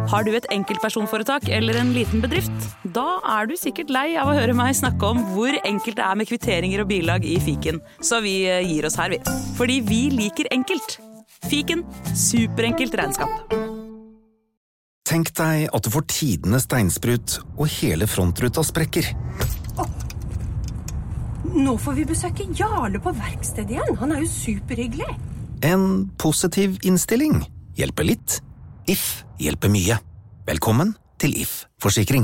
Har du et enkeltpersonforetak eller en liten bedrift? Da du sikkert lei av å høre meg snakke om hvor enkelt det med kvitteringer og bilag i fiken. Så vi gir oss her, vi. Fordi vi liker enkelt. Fiken, superenkelt regnskap. Tenk deg at du får tidenes steinsprut, og hele frontruta sprekker. Nå får vi besøke Jarle på verkstedet igjen. Han jo superhyggelig. En positiv innstilling hjelper litt. If hjelper mye. Velkommen til If Forsikring.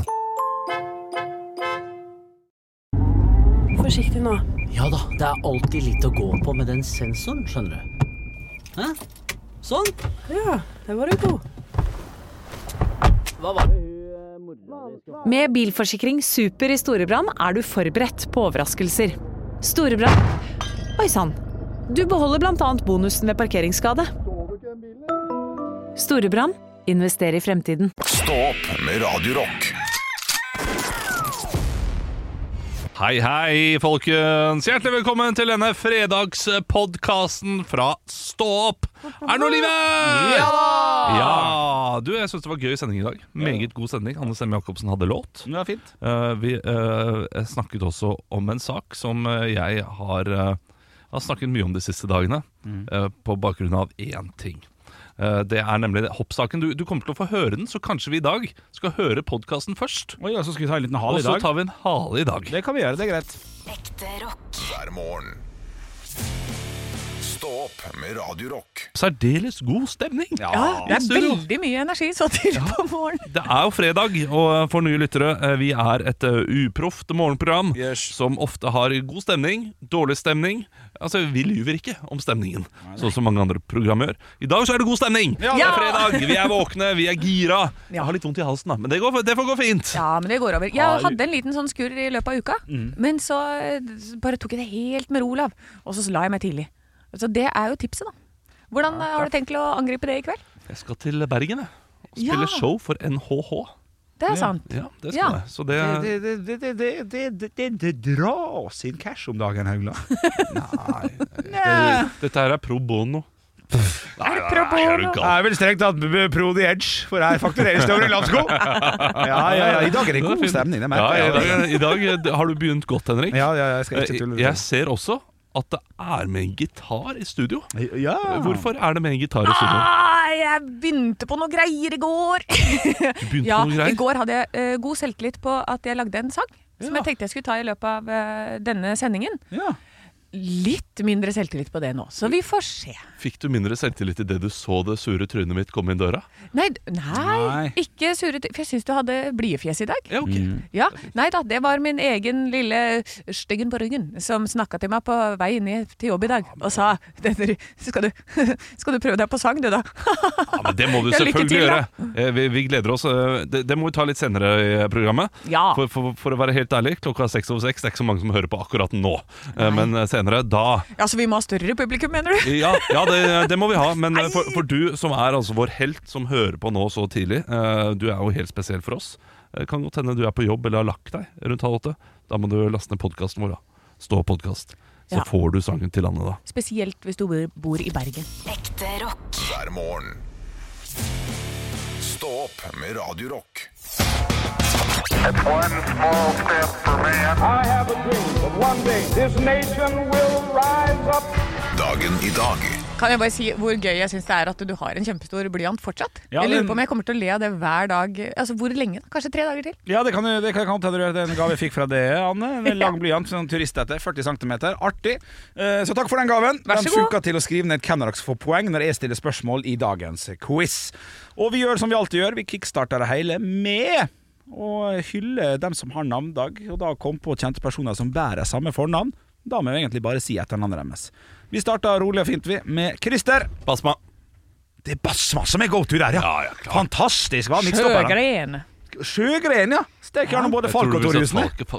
Forsiktig nå. Ja da, det alltid litt å gå på med den sensoren, skjønner du. Hæ? Sånn? Ja, det var du god. Hva var det Med bilforsikring Super i Storebrand du forberedt på overraskelser. Storebrand? Oi sann. Du beholder blant annet bonusen ved parkeringsskade. Storebrand. Invester i fremtiden. Stå opp med Radio Rock. Hei, hei, folkens. Hjertelig velkommen til denne fredagspodcasten fra Stå opp. Det noe livet? Ja da! Ja, jeg synes det var gøy sending i dag. Meget god sending. Anne Semme Jacobsen hadde låt. Det var fint. Vi snakket også om en sak som jeg har snakket mye om de siste dagene, på bakgrunn av én ting. Det nemlig hoppsaken. Du kommer til å få høre den, så kanskje vi i dag skal høre podcasten først. Oi, så skal vi ta en liten hale i dag. Og så tar vi en hale i dag. Det kan vi gjøre, det greit. Ekte rock. Hver morgen. Stå opp med Radio Rock. Særdeles god stemning. Ja, det veldig mye energi så tidlig på morgen. Det jo fredag, og for nye lyttere, vi et uproft morgenprogram som ofte har god stemning, dårlig stemning. Altså, vi lyver ikke om stemningen, sånn som mange andre program gjør. I dag så det god stemning. Ja. Det fredag, vi våkne, vi gira. Jeg har litt vondt i halsen da, men det får gå fint. Ja, men det går over. Jeg hadde en liten sånn skurr i løpet av uka, men så bare tok jeg det helt med ro av, og så la jeg meg tidlig. Så det jo tipset da. Hvordan har du tenkt til å angripe det i kveld? Jeg skal til Bergen og spille show for NHH. Det sant. Ja, det skal jeg. Så det dras inn cash om dagen, Haugland. Nei, dette pro bono. Det pro bono? Jeg vel strengt tatt pro the edge, for jeg faktureringsstøver i landsko. Ja, i dag det god stemning. I dag har du begynt godt, Henrik. Ja, jeg skal ikke tulle. Jeg ser også at det med en gitar i studio. Ja. Hvorfor det med en gitar i studio? Jeg begynte på noe greier i går. Du begynte på noe greier? I går hadde jeg god selvtillit på at jeg lagde en sang som jeg tenkte jeg skulle ta i løpet av denne sendingen. Ja. Litt mindre selvtillit på det nå, så vi får se. Fikk du mindre selvtillit I det du så det sure trynet mitt komme inn døra? Nei, ikke sure, for jeg synes du hadde bliefjes i dag. Ja, ok. Ja, nei da, det var min egen lille styggen på ryggen som snakket til meg på vei inn til jobb i dag, og sa, skal du prøve deg på sang, du da? Ja, men det må du selvfølgelig gjøre. Vi gleder oss. Det må vi ta litt senere I programmet. Ja. For å være helt ærlig, klokka 6:06, det ikke så mange som hører på akkurat nå. Men senere da... Ja, så vi må ha større publikum, mener du? Ja, det må vi ha. Men for du som altså vår helt som hører på nå så tidlig, du jo helt spesiell for oss. Kan godt hende du på jobb eller har lagt deg rundt 7:30. Da må du laste ned podcasten vår da. Stå podcast. Så får du sangen til Anne da. Spesielt hvis du bor I Bergen. Ekte rock. Hver morgen. Stå opp med Radio Rock. It's one small step for man. I have a dream that one day this nation will rise up. Dagen I dag. Kan jeg bare si hvor gøy jeg synes det at du har en kjempestor blyant fortsatt? Ja, jeg lurer på om jeg kommer til å le av det hver dag. Altså, hvor lenge? Kanskje 3 dager til? Ja, det kan gjøre. Det en gave jeg fikk fra det, Anne. En lang blyant, sånn turistete, 40 cm. Artig. Så takk for den gaven. Den funker til å skrive ned hvem dere får poeng når jeg stiller spørsmål I dagens quiz. Og vi gjør som vi alltid gjør. Vi kickstarter det hele med å hylle dem som har navndag, og da kom på kjente personer som bærer samme fornavn. Da må vi egentlig bare si etternavnet deres. Vi starter rolig og fint med Christer Basma. Det Basma som go-to der, ja. Fantastisk, hva? Sjøgren, ja. Steker gjerne både Falk og Torjusen.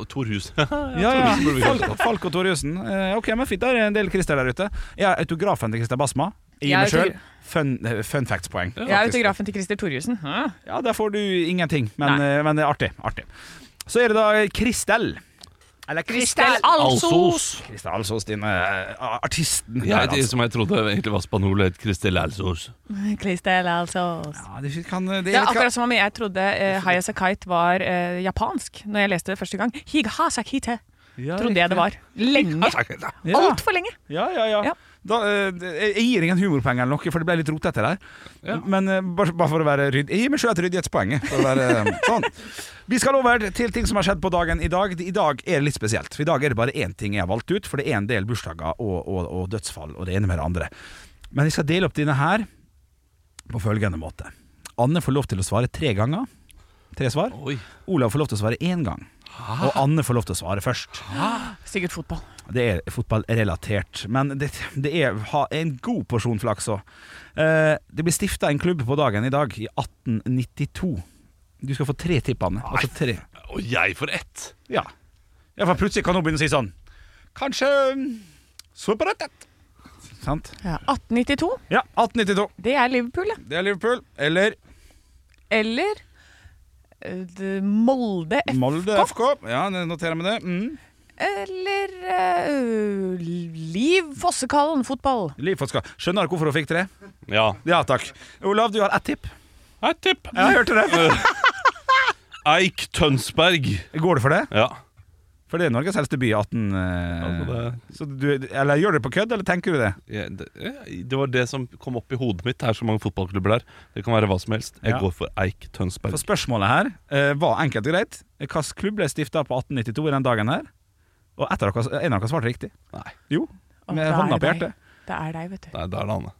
Falk og Torjusen. Ok, men fint, det en del Christer der ute. Jeg har autografen til Christer Basma I meg selv. Fun facts-poeng. Jeg har autografen til Christer Torjusen. Ja, der får du ingenting, men det artig. Så det da Kristel. Eller Kristel Alsos. Kristel Alsos, din artisten. Som jeg trodde egentlig var spanjol, het Kristel Alsos. Kristel Alsos. Ja, det er akkurat som om jeg trodde Hayasakite var japansk når jeg leste det første gang. Highasakite trodde jeg det var. Lenge. Alt for lenge. Ja. Da, jeg gir ingen humorpenger eller noe, for det ble litt rotete der. Ja. Men bare for å være ryddig. Jeg gir meg selv et ryddighetspoeng. For å være sånn. Vi skal over til ting som har skjedd på dagen i dag. I dag er det litt spesielt. For i dag er det bare én ting jeg har valgt ut, for det er en del bursdager og dødsfall, og det ene med det andre. Men jeg skal dele opp dine her på følgende måte. Anne får lov til å svare 3 ganger. 3 svar. Oi. Olav får lov til å svare 1 gang. Og Anne får lov til å svare først. Sikkert fotball. Det er fotballrelatert. Men det er en god porsjon flaks også. Det blir stiftet en klubb på dagen i dag i 1892. Du skal få 3 tipp, Anne. Altså 3. Og jeg får 1. Ja, for plutselig kan hun begynne å si sånn. Kanskje Superettet. Sant? Ja, 1892. Ja, 1892. Det er Liverpool, ja. Det er Liverpool. Eller Molde FK. Molde FK. Ja, noterer med det. Eller Liv Fossekallen fotball. Liv Fossekallen. Skjønner du hvorfor hun fikk 3? Ja. Ja, takk. Olav, du har 1 tipp. 1 tipp. Jeg hørte det. Eik Tønsberg. Går det for det? Ja. For det er Norges helste by, 18... Så eller gjør du det på kødd, eller tenker du det? Det var det som kom opp i hodet mitt. Det er så mange fotballklubber der. Det kan være hva som helst. Jeg går for Eik Tønsberg. For spørsmålet her var enkelt og greit. Hvilken klubb ble stiftet på 1892 i den dagen her? Og en av dere svarte riktig. Nei. Jo, med hånda på hjertet. Det er deg, vet du. Nei, det er det, Anne.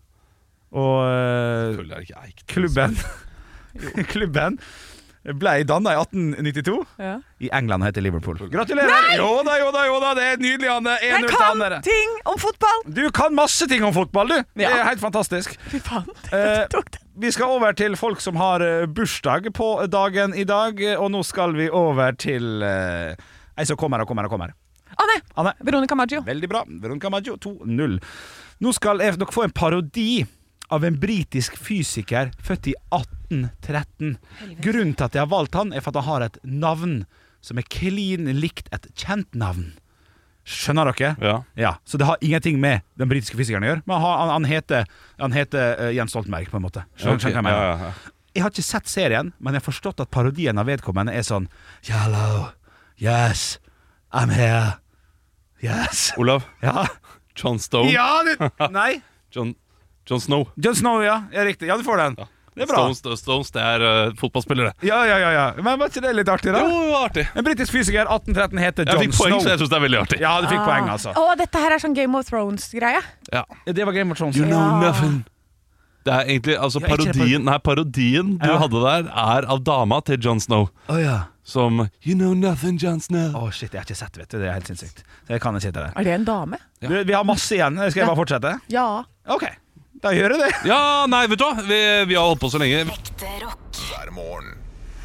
Og Selvfølgelig er det ikke Eik Tønsberg. klubben ble dannet i 1892 i England og heter Liverpool. Gratulerer! Nei! Jo da, det er nydelig, Anne. Jeg kan ting om fotball. Du kan masse ting om fotball, du. Det er helt fantastisk. Fy faen, vi skal over til folk som har bursdag på dagen i dag, og nå skal vi over til ei som kommer. Anne. Veronica Maggio. Veldig bra. Veronica Maggio 2-0. Nå skal dere få en parodi av en britisk fysiker født i 1813. Grunnen til at jeg har valgt han er for at han har et navn som er klin likt et kjent navn. Skjønner dere? Ja. Så det har ingenting med den britiske fysikeren å gjøre. Men han heter Jens Stoltenberg, på en måte. Skjønner jeg mener? Jeg har ikke sett serien, men jeg har forstått at parodien av vedkommende er sånn Hello, yes, I'm here, yes. Olav? Ja. John Stone? Ja, nei. John Snow. John Snow, ja, riktig. Ja, du får den. Det er bra. Stones, det er fotballspillere. Ja. Men var ikke det litt artig, da? Jo, det var artig. En britisk fysiker 1813 heter John Snow. Jeg fikk poeng, så jeg synes det er veldig artig. Ja, du fikk poeng, altså. Dette her er sånn Game of Thrones-greie. Ja. Det var Game of Thrones. You know nothing. Det er egentlig, altså parodien du hadde der er av dama til John Snow. Som You know nothing, John Snow. Shit, jeg har ikke sett, vet du. Det er helt sinnssykt. Så jeg kan ikke sitte der. Er det en dame? Ja. Vi har masse igjen. Skal jeg bare fortsette? Ja. Ok, da gjør jeg det. Ja, nei, vet du hva? Vi har holdt på så lenge. Ekte rock. Hver morgen.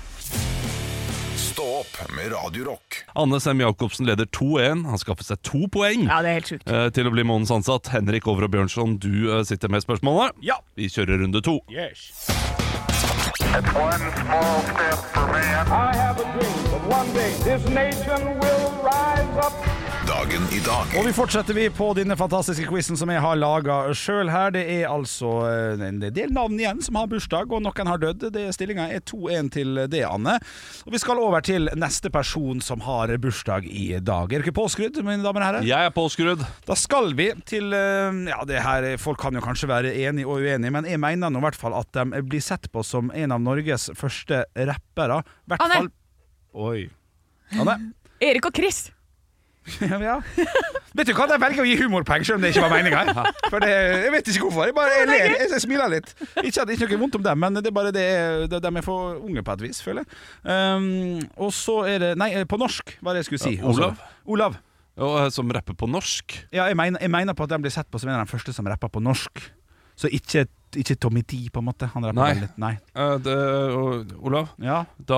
Stå opp med Radio Rock. Anne Sem Jacobsen leder 2-1. Han skaffer seg 2 poeng. Ja, det er helt sjukt. Til å bli månedens ansatt. Henrik Over og Bjørnson, du sitter med spørsmålet. Ja. Vi kjører runde 2. Yes. It's one small step for man. I have a dream that one day this nation will rise up. Dagen i dag. Og vi fortsetter på denne fantastiske quizen som jeg har laget selv her. Det er altså en del navn igjen som har bursdag, og noen har dødd. Stillingen er 2-1 til det, Anne. Og vi skal over til neste person som har bursdag i dag. Er dere påskrudd, mine damer og herrer? Jeg er påskrudd. Da skal vi til, det her, folk kan jo kanskje være enige og uenige, men jeg mener nå i hvert fall at de blir sett på som en av Norges første rappere. Anne! Oi. Anne? Erik og Chris. Ja. Vet du hva, jeg velger å gi humorpenger selv om det ikke var meningen. For jeg vet ikke hvorfor. Jeg ler, jeg smiler litt. Ikke at det ikke er noe vondt om dem, men det er bare de er for unge på et vis, føler jeg. Og så er det, nei, på norsk, hva er det jeg skulle si? Olav. Som rapper på norsk? Ja, jeg mener på at de blir sett på som en av de første som rapper på norsk. Så ikke Tommy D, på en måte. Han rapper litt. Nei. Olav? Ja? Da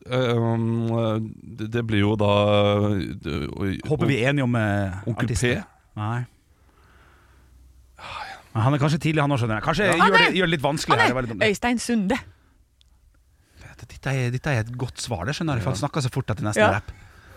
det blir jo da Håper vi er enige om Onkel P? Nei. Han er kanskje tidlig, han også, skjønner jeg. Kanskje gjør det litt vanskelig her. Øystein Sunde. Dette er et godt svar, det skjønner jeg. For han snakker så fort at det nesten er rapp.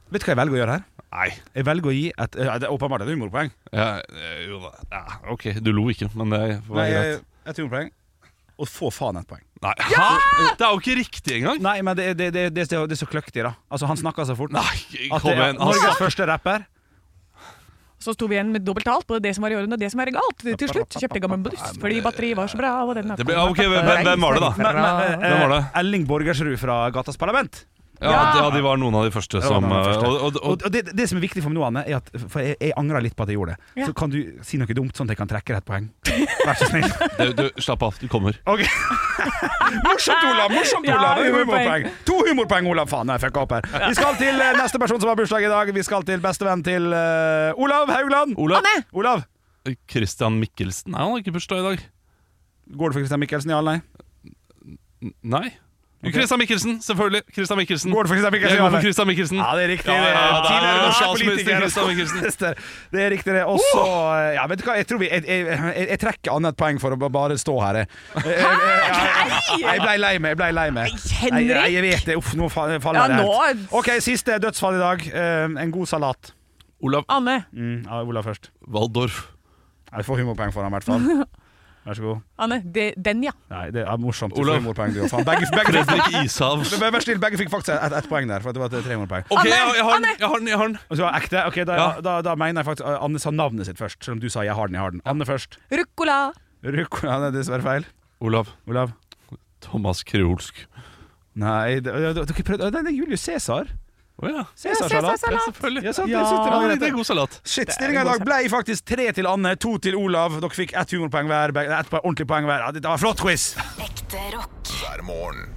Vet du hva jeg velger å gjøre her? Nei. Jeg velger å gi det er åpenbart et humorpoeng. Ok, du lo ikke, men det var greit. Et humorpoeng. Og få faen et poeng. Nei, ja! Det er jo ikke riktig engang. Nei, men det er så kløktig da. Altså, han snakker så fort. Nei, kom igjen. Norges første rapper. Så sto vi igjen med dobbelt talt på det som var i orden og det som er galt. Til slutt kjøpte jeg gammel buss, fordi batteriet var så bra. Og den hvem var det da? Hvem var det? Elling Borgersrud fra Gatas Parlament. Ja, de var noen av de første som Og det som er viktig for meg nå, Anne, er at for jeg angrer litt på at jeg gjorde det. Så kan du si noe dumt, sånn at jeg kan trekke et poeng. Vær så snill. Du, slapp av, du kommer. Ok. Morsomt, Olav! Humorpoeng. 2 humorpoeng, Olav. Faen, jeg fucka opp her. Vi skal til neste person som har bursdag i dag. Vi skal til bestevenn til Olav Haugland. Olav. Christian Mikkelsen. Nei, han har ikke bursdag i dag. Går det for Christian Mikkelsen, ja eller nei? Nei. Christian Mikkelsen, selvfølgelig. Christian Mikkelsen. Går det for Christian Mikkelsen? Jeg går for Christian Mikkelsen. Ja, det er riktig. Tidligere nasjonalminister Christian Mikkelsen. Det er riktig det. Og så, ja, vet du hva, jeg tror jeg trekker annet poeng for å bare stå her. Jeg ble lei meg. Nei, jeg vet det. Uff, nå faller det helt. Ok, siste dødsfall i dag. En god salat. Olav. Anne. Ja, Olav først. Waldorf. Jeg får humorpoeng for han i hvert fall. Vær så god. Anne, den ja. Nei, det er morsomt. Olav. Begge Ishav. Begge fikk faktisk et poeng der, for det var 3 humorpoeng. Ok, jeg har den. Og så var ekte? Ok, da mener jeg faktisk Anne sa navnet sitt først, selv om du sa jeg har den. Anne først. Rucola. Det er dessverre feil. Olav. Thomas Kreolsk. Nei, dere prøvde. Det er Julius Cæsar. Ja, Cæsarsalat. Ja, selvfølgelig. Det er god salat. Shit, stillingen i dag ble faktisk 3 til Anne, 2 til Olav. Dere fikk 1 humorpoeng hver, 1 ordentlig poeng hver. Det var flott quiz. Ekte rock. Hver morgen.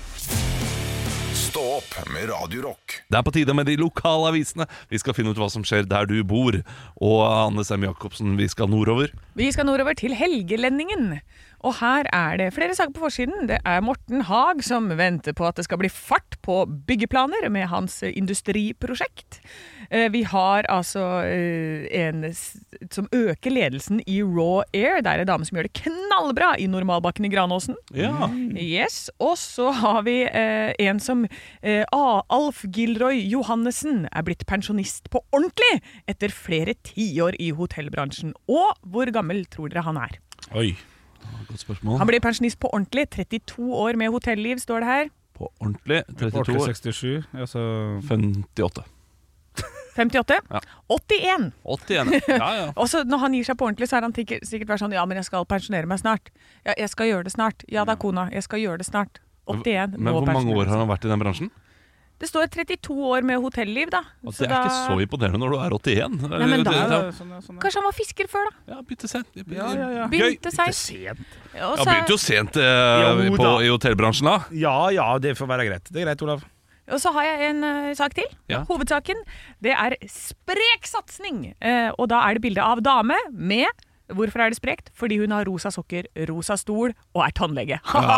Stå opp med Radio Rock. Det er på tide med de lokale avisene. Vi skal finne ut hva som skjer der du bor. Og Anne Sem Jacobsen, vi skal nordover. Vi skal nordover til Helgelendingen. Og her er det flere saker på forsiden. Det er Morten Haag som venter på at det skal bli fart på byggeplaner med hans industriprosjekt. Vi har altså en som øker ledelsen i Raw Air. Det er en dame som gjør det knallbra i Normalbakken i Granåsen. Ja. Yes. Og så har vi en som Alf Gilroy Johannessen er blitt pensjonist på ordentlig etter flere 10 år i hotellbransjen. Og hvor gammel tror dere han er? Oi. Godt spørsmål. Han blir pensjonist på ordentlig. 32 år med hotelliv, står det her. På ordentlig? 32 år. 67, altså 58. 58? Ja. 81. 81, ja. Og så når han gir seg på ordentlig, så er han sikkert vært sånn, ja, men jeg skal pensjonere meg snart. Ja, jeg skal gjøre det snart. Ja da, kona, jeg skal gjøre det snart. 81. Men hvor mange år har han vært i den bransjen? Det står 32 år med hotelliv, da. Og det er ikke så imponerende når du er 81. Nei, men kanskje han var fisker før, da. Ja, begynte sent. Begynte sent. Ja, begynte jo sent i hotellbransjen da. Ja, det får være greit. Det er greit, Olav. Og så har jeg en sak til. Ja. Hovedsaken, det er sprek satsing. Og da er det bilde av dame med... Hvorfor er det sprekt? Fordi hun har rosa sokker, rosa stol og er tannlege.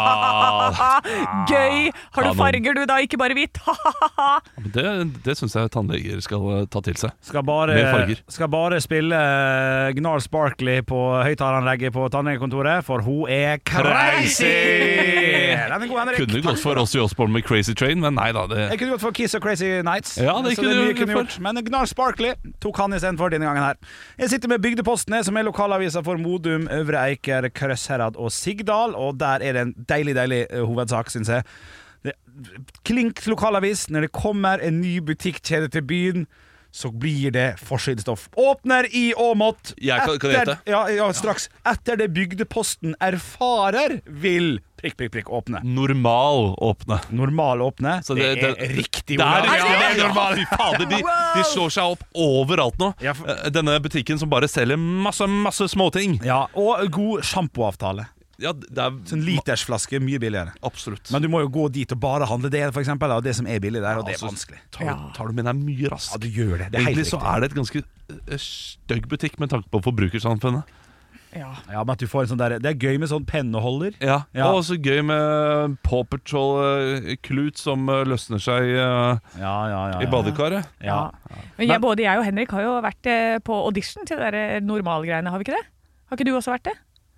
Gøy! Har du farger du da, ikke bare hvitt? Det synes jeg tannleger skal ta til seg. Skal bare spille Gnarl Sparkly på høyttaleranlegget på tannlegekontoret, for hun er crazy! Kunne gått for Ozzy Osbourne med Crazy Train, men nei da. Jeg kunne gått for Kiss og Crazy Nights. Ja, det kunne gjort. Men Gnarl Sparkly tok han i stedet for denne gangen her. Jeg sitter med Bygdepostene, som er lokalavisa for Modum, Øvre Eiker, Krøssherad og Sigdal, og der er det en deilig hovedsak, synes jeg. Klink lokalavis. Når det kommer en ny butikkjede til byen, så blir det forsidestoff. Åpner i Åmot. Kan jeg gjette? Ja, straks. Etter det Bygdeposten erfarer, vil prikk åpne. Normal åpne. Så det er riktig. Det er normal. Fy fader, de slår seg opp overalt nå. Ja, denne butikken som bare selger masse småting. Ja, og god shampooavtale. Ja, det er sånn litersflaske, mye billigere. Absolutt. Men du må jo gå dit og bare handle det, for eksempel, og det som er billig der, og det er vanskelig. Tar du med deg mye raskt. Ja, du gjør det. Det er egentlig så er det et ganske stygg butikk med tanke på forbrukersamfunnet. Ja, men at du får en sånn der. Det er gøy med sånn penneholder. Ja. Og også gøy med Paw Patrol-klut som løsner seg i badekaret. Ja. Men både jeg og Henrik har jo vært på audition til det der normalgreiene, har vi ikke det? Har ikke du også vært det?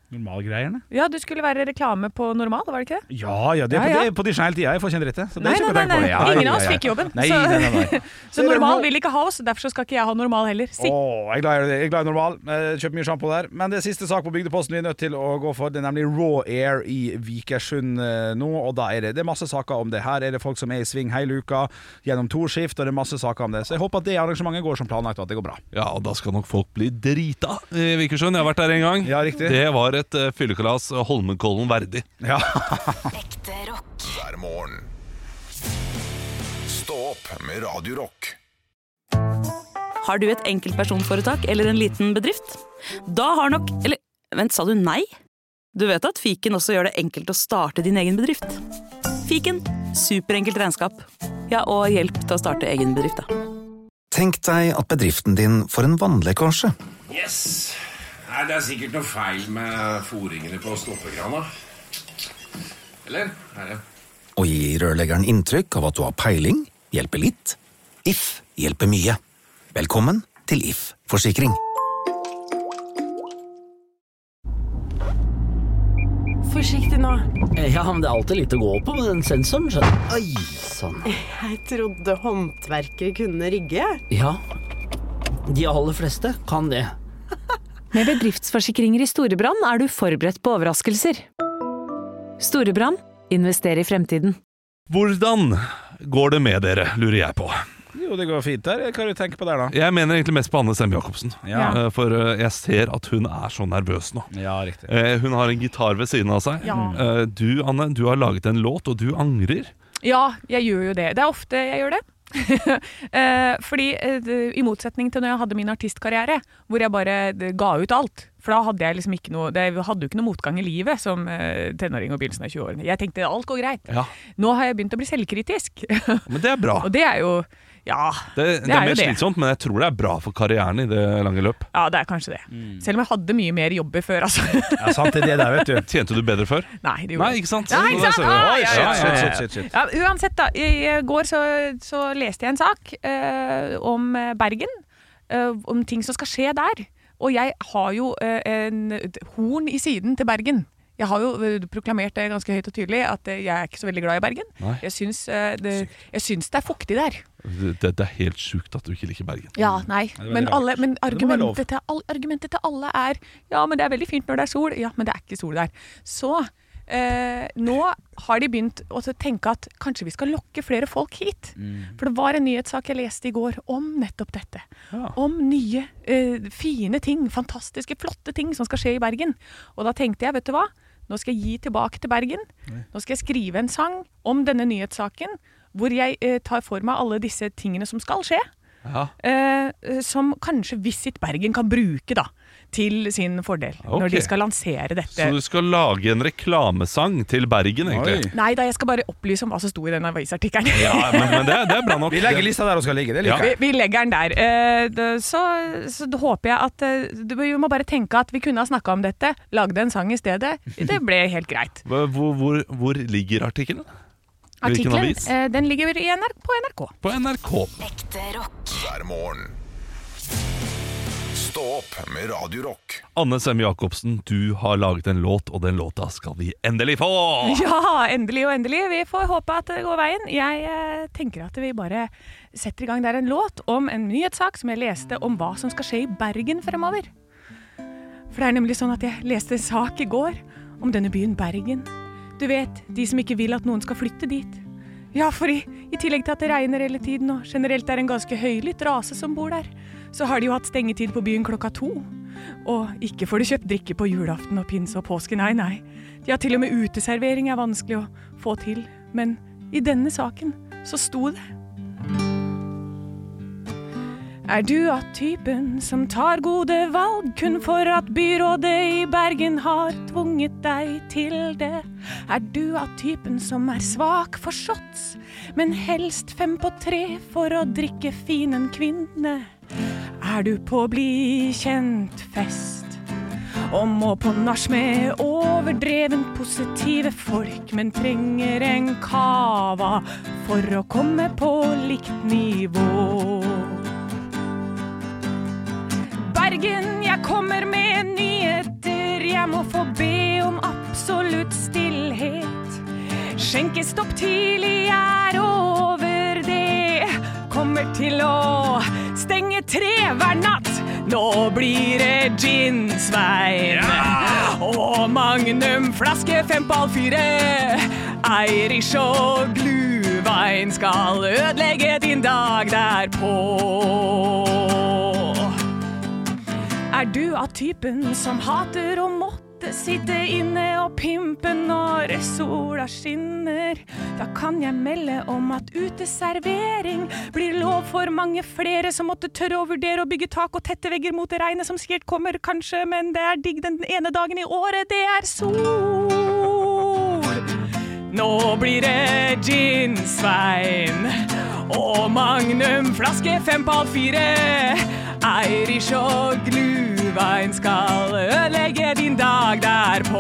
Normalgreierne? Ja, du skulle være reklame på Normal, var det ikke det? Ja, det er på audition hele tiden. Jeg får ikke en dritt. Så det er ikke å tenke på det. Ingen av oss fikk jobben. Nei. Så Normal vil ikke ha oss, derfor skal ikke jeg ha Normal heller. Jeg er glad i Normal. Kjøper mye shampoo der. Men det er siste sak på Bygdeposten vi er nødt til å gå for. Det er nemlig Raw Air i Vikersund nå, og da er det masse saker om det. Her er det folk som er i sving hele uka, gjennom 2 skift, og det er masse saker om det. Så jeg håper at det arrangementet går som planlagt, og at det går bra. Ja, og da skal nok folk bli drita i Vikersund. Jeg har vært der en gang. Ja, riktig. Det var et fyllekalas Holmenkollen verdig. Ja. Ekte rock. Hver morgen. Stå opp med Radio Rock. Har du et enkeltpersonforetak eller en liten bedrift? Da har nok... Eller, vent, sa du nei? Du vet at Fiken også gjør det enkelt å starte din egen bedrift. Fiken, superenkelt regnskap. Ja, og hjelp til å starte egen bedrift, da. Tenk deg at bedriften din får en vannlekkasje. Yes. Nei, det er sikkert noe feil med foringene på stoppekrana. Eller? Her, ja. Og gi rørleggeren inntrykk av at du har peiling, hjelper litt. If hjelper mye. Velkommen til If Forsikring. Forsiktig nå. Ja, men det er alltid litt å gå på med den sensoren, skjønner du. Oi, sånn. Jeg trodde håndverkere kunne rigge. Ja, de aller fleste kan det. Med bedriftsforsikringer i Storebrand er du forberedt på overraskelser. Storebrand, invester i fremtiden. Hvordan går det med dere, lurer jeg på? Jo, det går fint der. Hva du tenker på der da? Jeg mener egentlig mest på Anne Sem Jacobsen. Ja. For jeg ser at hun er så nervøs nå. Ja, riktig. Hun har en gitar ved siden av seg. Ja. Du, Anne, du har laget en låt, og du angrer. Ja, jeg gjør jo det. Det er ofte jeg gjør det. Fordi i motsetning til når jeg hadde min artistkarriere, hvor jeg bare ga ut alt, for da hadde jeg liksom ikke noe, det hadde jo ikke noe motgang i livet som tenåring og begynnelsen av 20-årene. Jeg tenkte alt går greit. Ja. Nå har jeg begynt å bli selvkritisk. Men det er bra. Og det er jo, ja, det er mer slitsomt, men jeg tror det er bra for karrieren i det lange løp. Ja, det er kanskje det. Selv om jeg hadde mye mer jobber før, altså. Ja, sant, det der, vet du. Tjente du bedre før? Nei, det gjorde Nei, ikke sant? Nei, ikke sant? Shit. Ja, uansett da, i går så leste jeg en sak om Bergen, om ting som skal skje der. Og jeg har jo en horn i siden til Bergen. Jeg har jo proklamert det ganske høyt og tydelig at jeg er ikke så veldig glad i Bergen. Nei. Jeg syns det er fuktig der. Det er helt sjukt at du ikke liker Bergen. Ja, nei. Men argumentet til alle er ja, men det er veldig fint når det er sol. Ja, men det er ikke sol der. Så nå har de begynt å tenke at kanskje vi skal lokke flere folk hit. For det var en nyhetssak jeg leste i går om nettopp dette. Ja. Om nye, fine ting, fantastiske, flotte ting som skal skje i Bergen. Og da tenkte jeg, vet du hva? Nå skal jeg gi tilbake til Bergen. Nå skal jeg skrive en sang om denne nyhetssaken, hvor jeg tar for meg alle disse tingene som skal skje. Ja. Som kanskje Visit Bergen kan bruke da til sin fordel når de skal lansere dette. Så du skal lage en reklamesang til Bergen, egentlig? Nei da, jeg skal bare opplyse om hva som sto i den avisartikkelen. Ja, men det er bra nok. Vi legger lista der og skal ligge, det liker jeg. Vi legger den der. Så da håper jeg at vi må bare tenke at vi kunne ha snakket om dette, lagde en sang i stedet. Det ble helt greit. Hvor ligger artikkelen? Artikkelen, den ligger på NRK. På NRK. Ekte rock. Hver morgen. Stå opp med Radio Rock. Anne Sem Jacobsen, du har laget en låt, og den låta skal vi endelig få! Ja, endelig og endelig. Vi får håpe at det går veien. Jeg tenker at vi bare setter i gang der en låt om en nyhetssak som jeg leste om hva som skal skje i Bergen fremover. For det er nemlig sånn at jeg leste sak i går om denne byen Bergen. Du vet, de som ikke vil at noen skal flytte dit. Ja, for i tillegg til at det regner hele tiden, og generelt er en ganske høylytt rase som bor der, så har de jo hatt stengetid på byen 2:00. Og ikke får de kjøpt drikke på julaften og pinse og påske, nei. De har til og med uteservering er vanskelig å få til, men i denne saken så sto det: Er du av typen som tar gode valg kun for at byrådet i Bergen har tvunget deg til det? Er du av typen som er svak for shots, men helst 5 på 3 for å drikke fin en kvinne? Er du på bli kjent fest og må på nach med overdreven positive folk, men trenger en kava for å komme på likt nivå? Bergen, jeg kommer med nyheter, jeg må få be om absolutt stillhet. Skjenkestopp tidlig er over det. Kommer til å stenge 3 hver natt. Nå blir det gin, Svein. Og Magnum flaske 5,4. Irish og gluvein skal ødelegge din dag derpå. Er du av typen som hater å måtte sitte inne og pimpe når sola skinner? Da kan jeg melde om at uteservering blir lov for mange flere som måtte tørre å vurdere å bygge tak og tette vegger mot det regnet som sikkert kommer kanskje, men det er digg den ene dagen i året, det er sol. Nå blir det gin, Svein, og Magnum flaske 5,4. Irish og gluvein skal ødelegge din dag derpå.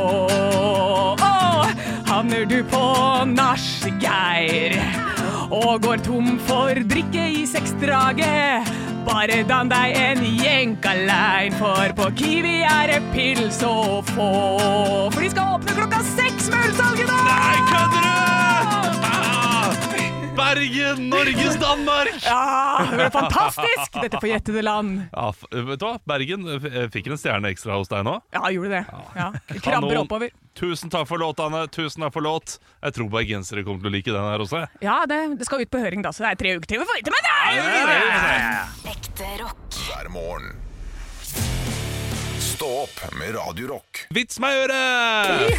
Havner du på nach, Geir, og går tom for drikke i 6-draget, bare dan deg en jenkalein, for på Kiwi er det pils å få. For de skal åpne klokka 6 med ølsalget da! Nei, kødder du? Bergen, Norges Danmark! Ja, det var fantastisk! Dette forjettede land. Ja, vet du hva? Bergen fikk en stjerne ekstra hos deg nå. Ja, gjorde det. Ja. Krabber oppover. Tusen takk for låt, Anne. Tusen takk for låt. Jeg tror bergensere kommer til å like den her også. Ja, det skal ut på høring da, så det er 3 uker til vi får vite, men det! Ekte rock. Hver morgen. Stå opp med Radio Rock. Vits meg i øret!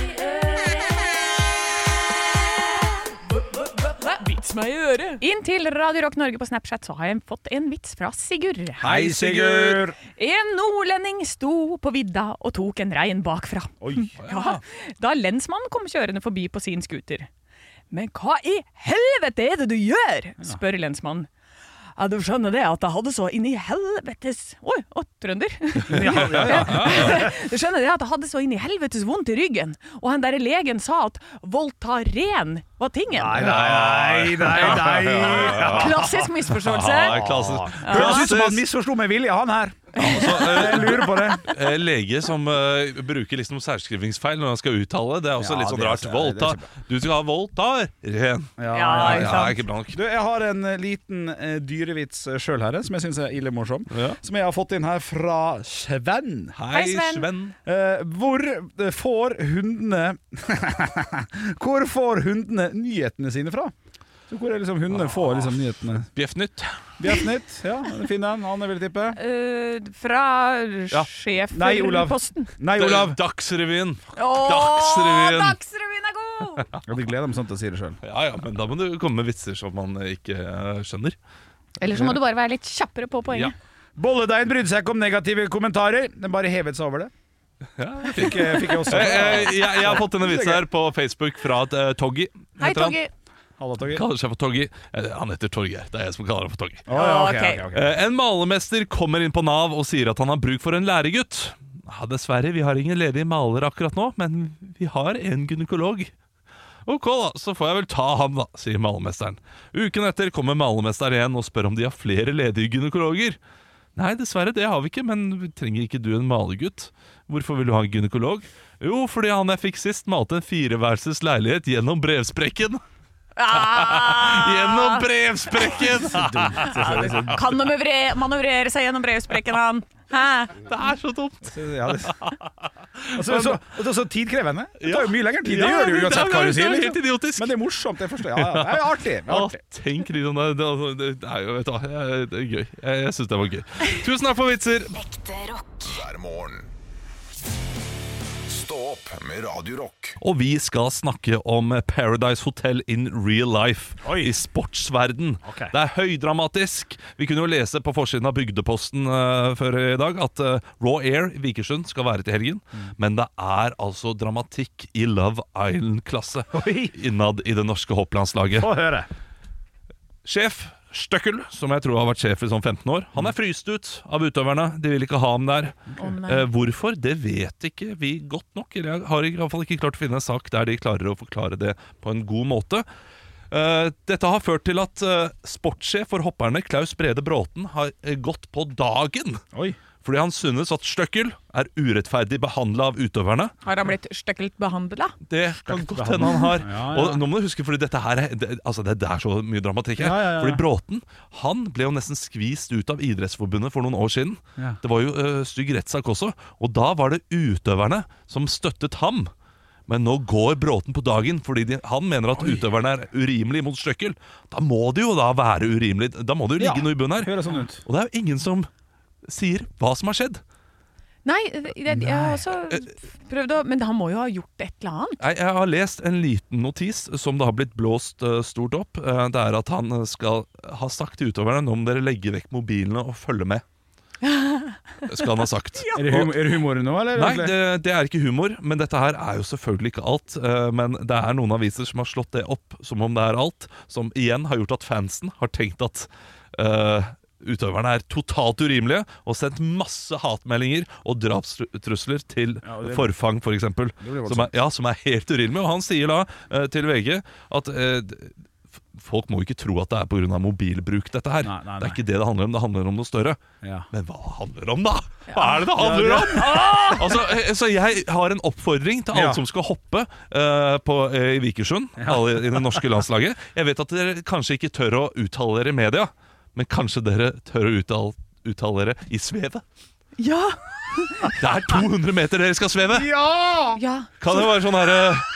Vits meg i øret. Inn til Radio Rock Norge på Snapchat så har jeg fått en vits fra Sigurd. Hei, Sigurd! En nordlending sto på vidda og tok en rein bakfra. Oi. Ja, da lensmannen kom kjørende forbi på sin skuter. Men hva i helvete er det du gjør? Spør lensmannen. Ja, du skjønner det at jeg hadde så inn i helvetes... Oi, trønder. Ja. Du skjønner det at jeg hadde så inn i helvetes vondt i ryggen. Og han der legen sa at Voltaren var tingen. Nei. Klassisk misforståelse. Ja, klassisk. Høres ut som han misforstod med vilje, han her. Jeg lurer på det. Lege som bruker liksom særskrivingsfeil når han skal uttale. Det er også litt sånn rart. Voltar. Du skal ha Voltar. Ren. Ja, ikke bra nok. Du, jeg har en liten dyrevits selv her, som jeg synes er ille morsom. Som jeg har fått inn her fra Sven. Hei, Sven. Hvor får hundene Hvor får hundene nyhetene sine fra? Så hvor er liksom hundene får liksom nyhetene? Bjeffnytt, ja, finn den. Anne vil tippe. Fra sjef Nei, Olav. Posten. Nei, Olav. Dagsrevyen. Dagsrevyen er god! Jeg gleder meg sånn til å si det selv. Ja, men da må du komme med vitser som man ikke skjønner. Eller så må du bare være litt kjappere på poenget. Bolledeigen brydde seg ikke om negative kommentarer. Den bare hevet seg over det. Ja, fikk jeg også. Jeg har fått denne vitsen her på Facebook fra Toggi. Hei, Toggi. Kaller seg for Toggi. Han heter Torgeir. Det er jeg som kaller ham for Toggi. Okay. En malermester kommer inn på Nav og sier at han har bruk for en læregutt. Ja, dessverre, vi har ingen ledige malere akkurat nå, men vi har en gynekolog. Ok da, så får jeg vel ta ham da, sier malermesteren. Uken etter kommer malermesteren igjen og spør om de har flere ledige gynekologer. Nei, dessverre, det har vi ikke, men trenger ikke du en malergutt? Hvorfor vil du ha en gynekolog? Jo, fordi han jeg fikk sist malte en 4-værelses leilighet gjennom brevsprekken. Gjennom brevsprekken. Kan manøvrere seg gjennom brevsprekken, han. Det er så dumt. Så tidkrevende. Det tar jo mye lenger tid. Det gjør du uansett hva du sier. Det er helt idiotisk. Men det er morsomt, jeg forstår. Ja, det er artig. Tenk litt om det. Det er jo, vet du hva, det er gøy. Jeg synes det var gøy. Tusen takk for vitser. Ekte rock. Hver morgen. Stå opp med Radio Rock. Og vi skal snakke om Paradise Hotel in real life. I sportsverden. Det er høydramatisk. Vi kunne jo lese på forsiden av Bygdeposten før i dag at Raw Air i Vikersund skal være til helgen. Men det er altså dramatikk i Love Island-klasse innad i det norske hopplandslaget. Få høre. Sjef Støkkel, som jeg tror har vært sjef i sånn 15 år, han er fryst ut av utøverne. De vil ikke ha ham der. Hvorfor? Det vet ikke vi godt nok. Jeg har i hvert fall ikke klart å finne en sak der de klarer å forklare det på en god måte. Dette har ført til at sportssjef for hopperne Klaus Brede Bråten har gått på dagen Fordi han synes at Støkkel er urettferdig behandlet av utøverne. Har han blitt støkkelt behandlet? Det kan godt hende han har. Og nå må du huske, fordi dette her det er så mye dramatikk her. Fordi Bråten, han ble jo nesten skvist ut av Idrettsforbundet for noen år siden. Det var jo stygg rettssak også. Og da var det utøverne som støttet ham. Men nå går Bråten på dagen fordi han mener at utøverne er urimelig mot Støkkel. Da må det jo da være urimelig. Da må det jo ligge noe i bunnen her. Sånn ut. Og det er jo ingen som sier hva som har skjedd. Nei, jeg har også prøvd men han må jo ha gjort et eller annet. Jeg har lest en liten notis som det har blitt blåst stort opp. Det er at han skal ha sagt til utøverne: nå må dere legge vekk mobilene og følge med. Skal han ha sagt. Er det humor nå, eller? Nei, det er ikke humor. Men dette her er jo selvfølgelig ikke alt. Men det er noen aviser som har slått det opp som om det er alt. Som igjen har gjort at fansen har tenkt at utøverne er totalt urimelige og sendt masse hatmeldinger og drapstrusler til Forfang, for eksempel, som er helt urimelige. Og han sier da til VG at folk må ikke tro at det er på grunn av mobilbruk dette her. Nei. Det er ikke det handler om, det handler om noe større. Men hva handler det om da? Hva er det handler om? Så jeg har en oppfordring til alle som skal hoppe i Vikersund, alle i det norske landslaget. Jeg vet at dere kanskje ikke tør å uttale dere i media, men kanskje dere tør å uttale dere i svevet? Ja! Det er 200 meter dere skal sveve! Ja! Kan det være sånn her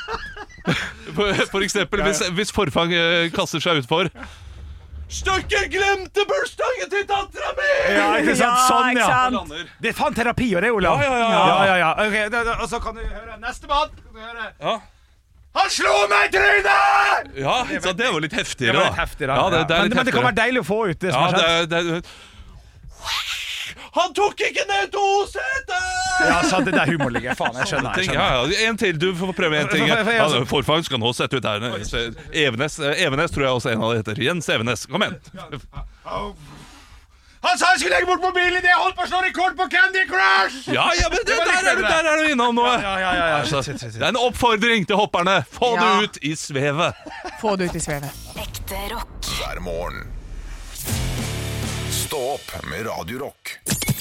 for eksempel hvis Forfang kasser seg utfor: Støkkel glemte bursdagen til dattera mi! Ja, ikke sant? Sånn, ja. Det er faen terapi, og det, Olav. Ja. Okay, og så kan du høre neste mann. Ja. Han slo meg i trynet! Ja, så det var litt heftigere. Det var litt heftigere, men det kan være deilig å få ut det som har skjedd. Han tok ikke ned 2 seter! Ja, sant, det der humor ligger. Faen, jeg skjønner. En til, du får prøve en ting. Forfang skal nå sette ut her. Evenes tror jeg også en av det heter. Jens Evenes, kom igjen. Han sa jeg skulle legge bort mobilen idet jeg holdt på å slå rekord på Candy Crush! Ja, men der er du innom noe. Det er en oppfordring til hopperne. Få det ut i svevet. Få det ut i svevet. Ekte rock. Hver morgen. Stå opp med Radio Rock.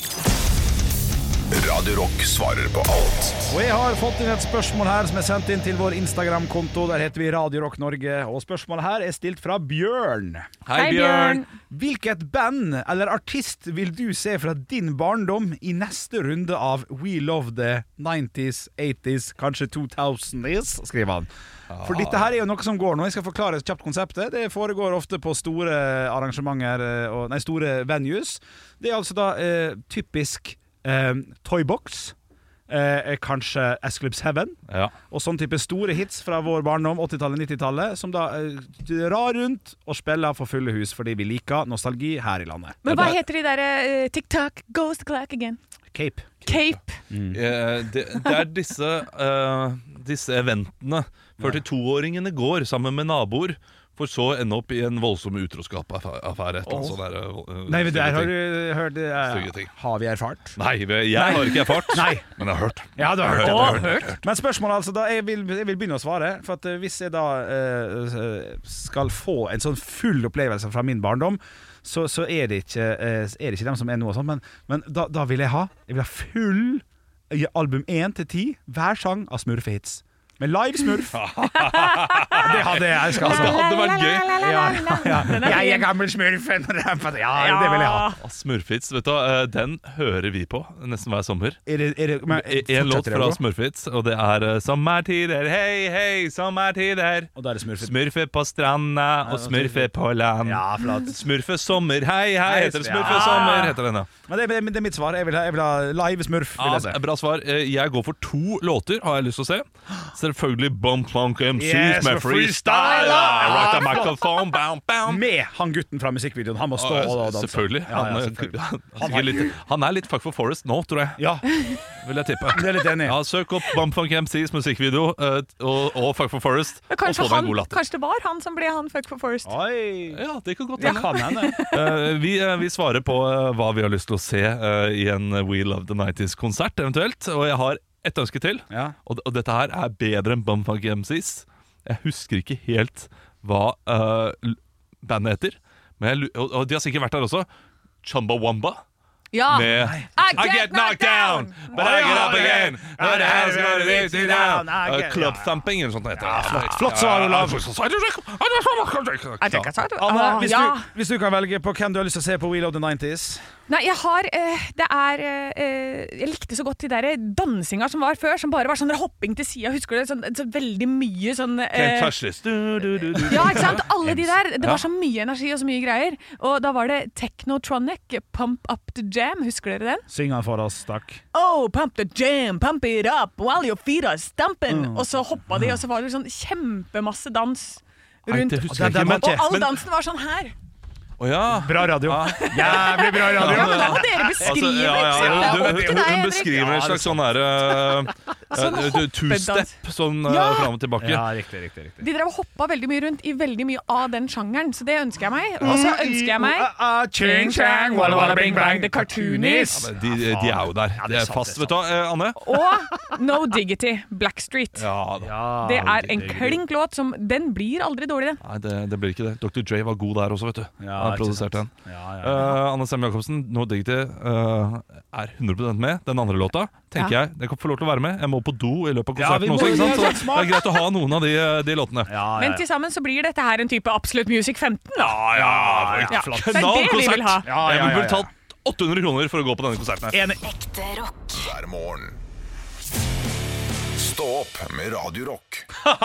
Radio Rock svarer på alt. Og jeg har fått inn et spørsmål her som er sendt inn til vår Instagram-konto. Der heter vi Radio Rock Norge. Og spørsmålet her er stilt fra Bjørn. Hei Bjørn. Hvilket band eller artist vil du se fra din barndom i neste runde av We Love the 90s, 80s, kanskje 2000s, skriver han. For dette her er jo noe som går nå. Jeg skal forklare kjapt konseptet. Det foregår ofte på store arrangementer, store venues. Det er altså da typisk Toybox, kanskje Eclipse Heaven, og sånn type store hits fra vår barndom, 80-tallet, 90-tallet, som da drar rundt og spiller for fulle hus fordi vi liker nostalgi her i landet. Men hva heter de der TikTok, Goes the Clock Again? Cape. Det er disse eventene 42-åringene går sammen med naboer, for så ende opp i en voldsom utroskap-affære. Nei, men der har du hørt Har vi erfart? Nei, jeg har ikke erfart. Men jeg har hørt. Ja, du har hørt. Men spørsmålet altså da, jeg vil begynne å svare. For at hvis jeg da skal få en sånn full opplevelse fra min barndom, så er det ikke dem som er noe sånt. Men da vil jeg ha full album 1-10, hver sang av Smurfehits. Med live Smurf. Det hadde jeg elsket, altså. Det hadde vært gøy. Jeg er gammel Smurfen. Ja, det vil jeg ha. Smurfhits, vet du, den hører vi på nesten hver sommer. En låt fra Smurfhits, og det er sommertider, hei, hei, sommertider. Og da er det Smurfet. Smurfet på stranda, og smurfet på land. Ja, flott. Smurfet sommer, hei, hei, heter det Smurfet sommer, heter den da. Men det er mitt svar, jeg vil ha live Smurf, vil jeg se. Bra svar. Jeg går for 2 låter, har jeg lyst til å se. Selvfølgelig Bump Funk MCs med freestyle. Rock the microphone, bam, bam. Med han gutten fra musikkvideoen. Han må stå og danse. Selvfølgelig. Han er litt Fuck for Forest nå, tror jeg. Ja. Vil jeg tippe. Det er litt enig. Ja, søk opp Bump Funk MCs musikkvideo og Fuck for Forest. Kanskje det var han som ble han Fuck for Forest. Oi. Ja, det kan godt hende. Vi svarer på hva vi har lyst til å se i en We Love the 90s-konsert eventuelt. Og jeg har et ønske til, og dette her er bedre enn Bump Funk MCs. Jeg husker ikke helt hva bandet heter, og de har sikkert vært der også. Chumbawamba. Ja. Med I get knocked down, but I get up again. Club thumping eller sånt heter det. Flott svar, Olav. Anne, hvis du kan velge på hvem du har lyst til å se på Wheel of the 90s. Nei, jeg likte så godt de der dansinga som var før, som bare var sånn hopping til sida. Husker du det? Så veldig mye sånn Can't touch this. Ja, ikke sant? Alle de der. Det var så mye energi og så mye greier. Og da var det Technotronic, Pump Up the Jam. Husker dere den? Syng den for oss, takk. Oh, pump the jam, pump it up while your feet are stumping. Og så hoppa de, og så var det sånn kjempemasse dans rundt. Og all dansen var sånn her. Bra radio. Jævlig bra radio. Ja, men da må dere beskrive. Hun beskriver en slags sånn der two-step sånn fram og tilbake. Ja, riktig. De drev og hoppa veldig mye rundt i veldig mye av den sjangeren, så det ønsker jeg meg. Og så ønsker jeg meg Ching chang, walla walla bing bang, The Cartoonies. De er jo der. Det er fast, vet du. Anne? Og No Diggity, Blackstreet. Det er en klink låt som den blir aldri dårlig, den. Nei, det blir ikke det. Dr. Dre var god der også, vet du. Han har produsert den. Anne Sem Jacobsen, No Diggity er 100% med. Den andre låta tenker jeg, den kan få lov til å være med. Jeg må på do i løpet av konserten også, ikke sant? Så det er greit å ha noen av de låtene. Men til sammen så blir dette her en type Absolute Music 15, da. Flott. Det er det vi vil ha. Jeg vil betalt 800 kroner for å gå på denne konserten her. Ekte rock. Hver morgen. Stå opp med Radio Rock.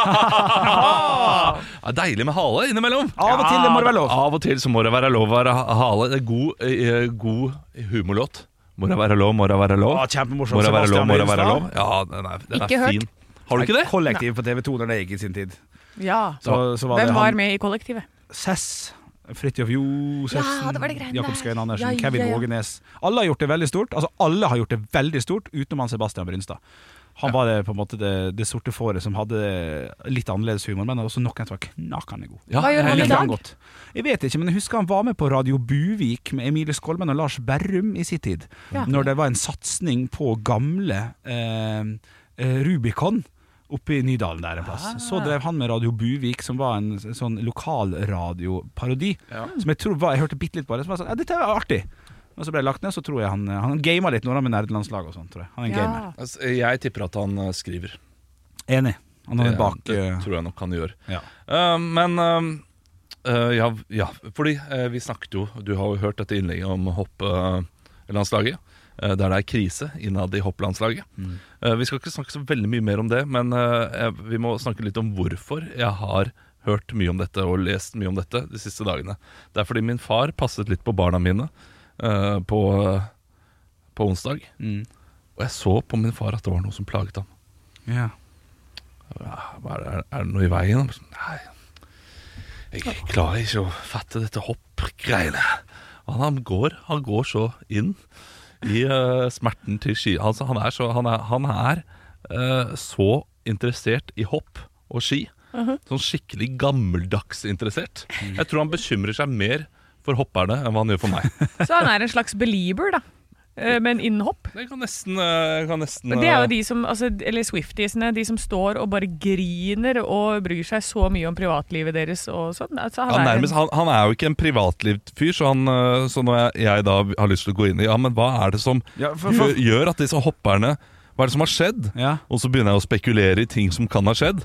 Det er deilig med hale innimellom. Av og til det må det være lov. Av og til så må det være lov å være hale. Det er god humorlåt. Må det være lov, må det være lov. Kjempemorsom. Må det være lov, må det være lov. Ja, den er fin. Har du ikke det? Kollektiv på TV2 når det gikk i sin tid. Ja. Hvem var med i kollektivet? Cess, Fridtjof Josefsen, det var det greiene Jakob Skøyen Andersen, Ja. Kevin Vågenes. Alle har gjort det veldig stort. Altså alle har gjort det veldig stort utenom han Sebastian Brynstad. Han var på en måte det sorte fåret som hadde litt annerledes humor, men også noen som var knakende god. Hva gjør han i dag? Jeg vet ikke, men jeg husker han var med på Radio Buvik med Emilie Skolmen og Lars Berrum i sin tid. Når det var en satsning på gamle Rubicon oppe i Nydalen der en plass. Så drev han med Radio Buvik, som var en sånn lokalradioparodi, som jeg tror jeg hørte bitte litt på det, som var sånn, dette er artig. Og så ble det lagt ned, så tror jeg han gamet litt når han med nerdelandslag og sånn, tror jeg. Han er en gamer. Altså, jeg tipper at han skriver. Enig. Han er bak. Det tror jeg nok han gjør. Fordi vi snakket jo, du har jo hørt dette innlegget om hopplandslaget, der det er krise innad i hopplandslaget. Vi skal ikke snakke så veldig mye mer om det, men vi må snakke litt om hvorfor jeg har hørt mye om dette og lest mye om dette de siste dagene. Det er fordi min far passet litt på barna mine på onsdag, og jeg så på min far at det var noe som plaget ham. Er det noe i veien? Nei, jeg klarer ikke å fatte dette hoppgreiene. Han går så inn i smerten til ski. Altså, han er så interessert i hopp og ski, sånn skikkelig gammeldags interessert. Jeg tror han bekymrer seg mer for hopperne enn hva han gjør for meg. Så han er en slags believer, da, men innen hopp. Det kan nesten Det er jo de som, eller Swiftiesene, de som står og bare griner og bryr seg så mye om privatlivet deres og sånn. Altså, han er jo ikke en privatlivsfyr, så når jeg da har lyst til å gå inn i, men hva er det som gjør at disse hopperne, hva er det som har skjedd? Og så begynner jeg å spekulere i ting som kan ha skjedd.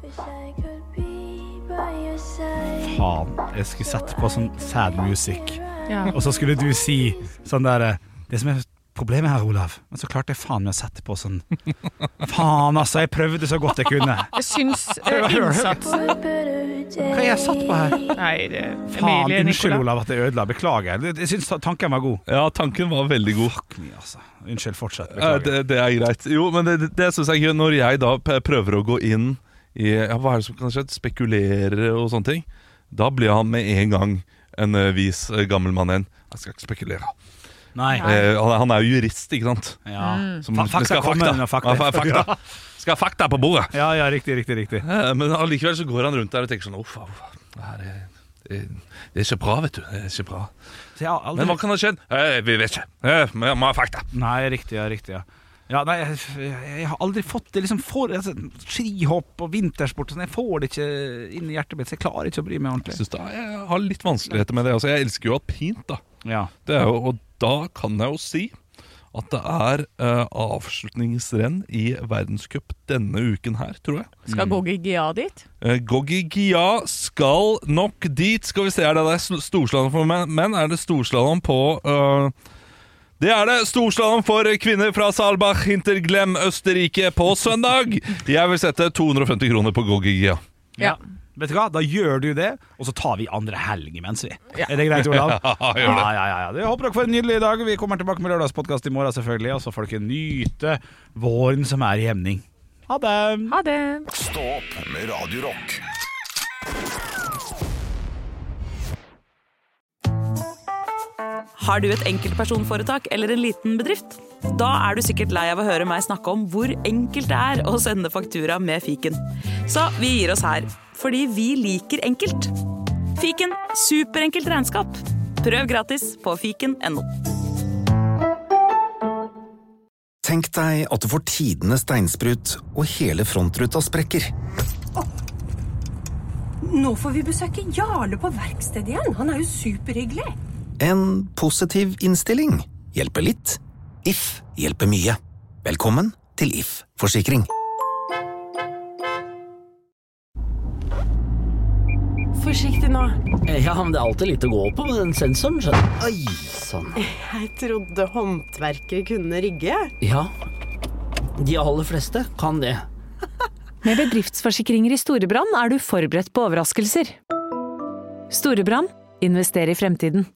Faen, jeg skulle sett på sånn sad music, og så skulle du si sånn der, det som er problemet her, Olav, men så klarte jeg faen med å sette på sånn. Faen, altså, jeg prøvde så godt jeg kunne. Jeg syns innsats. Hva har jeg satt på her? Nei, faen, unnskyld Olav at jeg ødela, beklager. Jeg syns tanken var god. Ja, tanken var veldig god. Fuck me, altså. Unnskyld, fortsett, beklager. Det er greit. Jo, men det synes jeg ikke, når jeg da prøver å gå inn i, hva er det som kan skje, spekulere og sånne ting, da blir han med en gang en vis gammel mann igjen. Jeg skal ikke spekulere. Nei. Han er jo jurist, ikke sant? Ja. Fakta. Skal ha fakta på bordet. Ja, riktig. Men allikevel så går han rundt der og tenker sånn, det er ikke bra, vet du. Det er ikke bra. Men hva kan ha skjedd? Vi vet ikke. Vi må ha fakta. Nei, riktig, ja. Ja, nei, jeg har aldri fått det skihopp og vintersport sånn, jeg får det ikke inn i hjertet mitt, så jeg klarer ikke å bry meg ordentlig. Jeg har litt vanskeligheter med det, altså, jeg elsker jo alpint da. Ja. Det er jo, og da kan jeg jo si at det er avslutningsrenn i verdenscup denne uken her, tror jeg. Skal Gogi Gia dit? Gogi Gia skal nok dit. Skal vi se, er det storslalom for menn? Er det storslalom på... Det er det storslalom for kvinner fra Saalbach, Hinterglem, Østerrike på søndag. Jeg vil sette 250 kroner på Gogi Gia. Ja. Vet du hva, da gjør du det, og så tar vi andre helg imens vi. Ja. Er det greit, Olav? Gjør det. Ja. Jeg håper dere får en nydelig dag. Vi kommer tilbake med lørdagspodcast i morgen selvfølgelig, og så får dere nyte våren som er i emning. Ha det! Ha det! Stå opp med Radio Rock. Har du et enkeltpersonforetak eller en liten bedrift? Da er du sikkert lei av å høre meg snakke om hvor enkelt det er å sende faktura med fiken. Så vi gir oss her, fordi vi liker enkelt. Fiken, superenkelt regnskap. Prøv gratis på fiken.no. Tenk deg at du får tidenes steinsprut, og hele frontruta sprekker. Nå får vi besøke Jarle på verkstedet igjen. Han er jo superhyggelig. En positiv innstilling hjelper litt. If hjelper mye. Velkommen til If Forsikring. Forsiktig nå. Ja, men det er alltid litt å gå på med den sensoren, skjønner du. Oi, sånn. Jeg trodde håndverkere kunne rigge. Ja, de aller fleste kan det. Med bedriftsforsikringer i Storebrand er du forberedt på overraskelser. Storebrand, invester i fremtiden.